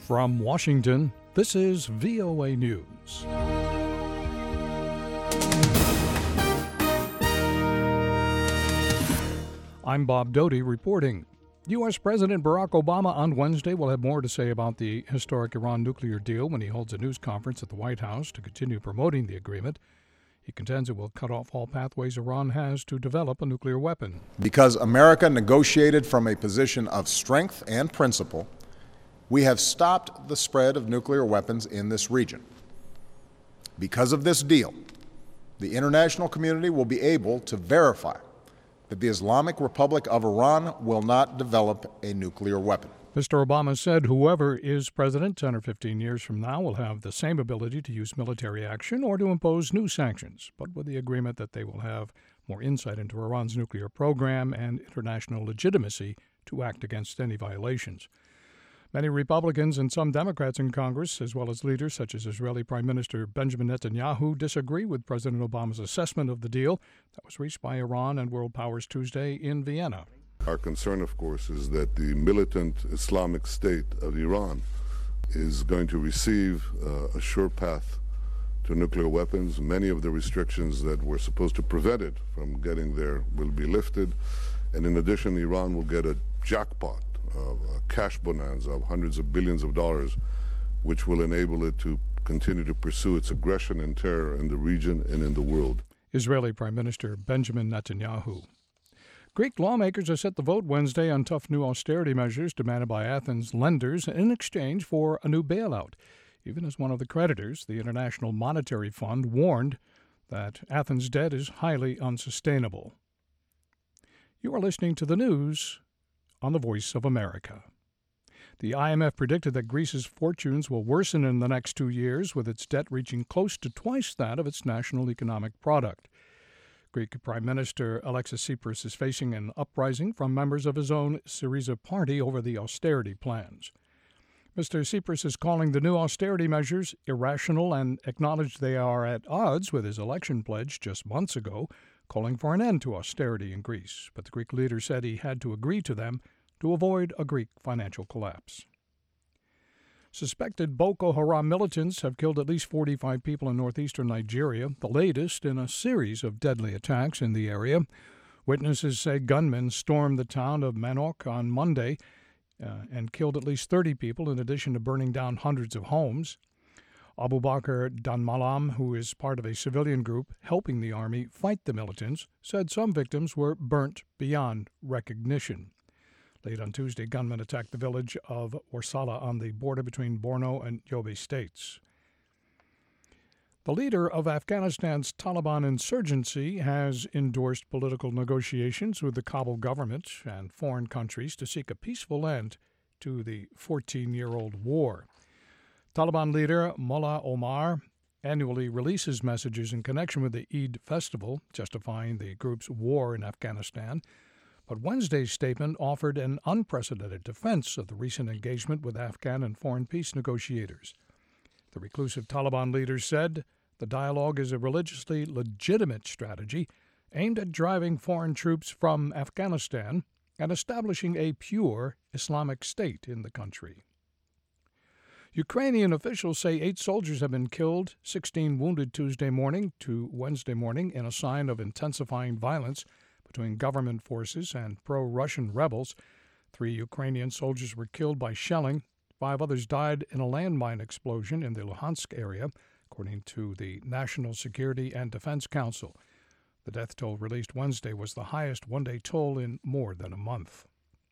From Washington, this is VOA News. I'm Bob Doty reporting. U.S. President Barack Obama on Wednesday will have more to say about the historic Iran nuclear deal when he holds a news conference at the White House to continue promoting the agreement. He contends it will cut off all pathways Iran has to develop a nuclear weapon. Because America negotiated from a position of strength and principle, we have stopped the spread of nuclear weapons in this region. Because of this deal, the international community will be able to verify that the Islamic Republic of Iran will not develop a nuclear weapon. Mr. Obama said whoever is president 10 or 15 years from now will have the same ability to use military action or to impose new sanctions, but with the agreement that they will have more insight into Iran's nuclear program and international legitimacy to act against any violations. Many Republicans and some Democrats in Congress, as well as leaders such as Israeli Prime Minister Benjamin Netanyahu, disagree with President Obama's assessment of the deal that was reached by Iran and world powers Tuesday in Vienna. Our concern, of course, is that the militant Islamic State of Iran is going to receive a sure path to nuclear weapons. Many of the restrictions that were supposed to prevent it from getting there will be lifted. And in addition, Iran will get a jackpot of a cash bonanza of hundreds of billions of dollars, which will enable it to continue to pursue its aggression and terror in the region and in the world. Israeli Prime Minister Benjamin Netanyahu. Greek lawmakers are set to vote Wednesday on tough new austerity measures demanded by Athens' lenders in exchange for a new bailout, even as one of the creditors, the International Monetary Fund, warned that Athens' debt is highly unsustainable. You are listening to the news on the Voice of America. The IMF predicted that Greece's fortunes will worsen in the next 2 years, with its debt reaching close to twice that of its national economic product. Greek Prime Minister Alexis Tsipras is facing an uprising from members of his own Syriza party over the austerity plans. Mr. Tsipras is calling the new austerity measures irrational and acknowledged they are at odds with his election pledge just months ago, calling for an end to austerity in Greece. But the Greek leader said he had to agree to them to avoid a Greek financial collapse. Suspected Boko Haram militants have killed at least 45 people in northeastern Nigeria, the latest in a series of deadly attacks in the area. Witnesses say gunmen stormed the town of Manok on Monday and killed at least 30 people, in addition to burning down hundreds of homes. Abu Bakr Danmalam, who is part of a civilian group helping the army fight the militants, said some victims were burnt beyond recognition. Late on Tuesday, gunmen attacked the village of Warsala on the border between Borno and Yobe states. The leader of Afghanistan's Taliban insurgency has endorsed political negotiations with the Kabul government and foreign countries to seek a peaceful end to the 14-year-old war. Taliban leader Mullah Omar annually releases messages in connection with the Eid festival, justifying the group's war in Afghanistan. But Wednesday's statement offered an unprecedented defense of the recent engagement with Afghan and foreign peace negotiators. The reclusive Taliban leader said the dialogue is a religiously legitimate strategy aimed at driving foreign troops from Afghanistan and establishing a pure Islamic State in the country. Ukrainian officials say 8 soldiers have been killed, 16 wounded Tuesday morning to Wednesday morning in a sign of intensifying violence between government forces and pro-Russian rebels. 3 Ukrainian soldiers were killed by shelling. 5 others died in a landmine explosion in the Luhansk area, according to the National Security and Defense Council. The death toll released Wednesday was the highest one-day toll in more than a month.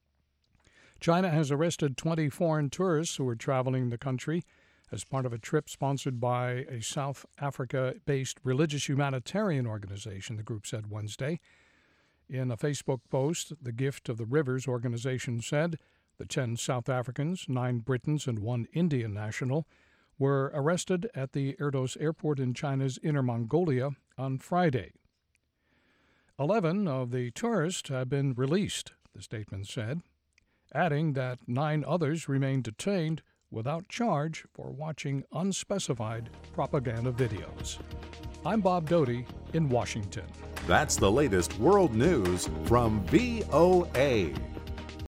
China has arrested 20 foreign tourists who were traveling the country as part of a trip sponsored by a South Africa-based religious humanitarian organization, the group said Wednesday. In a Facebook post, the Gift of the Rivers organization said the 10 South Africans, 9 Britons, and 1 Indian national were arrested at the Erdos airport in China's Inner Mongolia on Friday. 11 of the tourists have been released, the statement said, adding that 9 others remain detained without charge for watching unspecified propaganda videos. I'm Bob Doty in Washington. That's the latest world news from VOA.